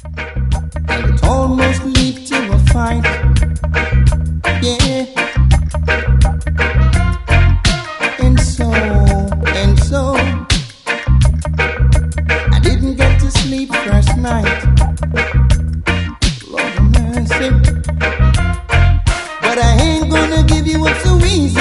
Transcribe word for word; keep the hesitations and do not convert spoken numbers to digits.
and it almost lead to a fight. Yeah. And so, and so, I didn't get to sleep last night. Lord have mercy. But I ain't gonna give you up so easy.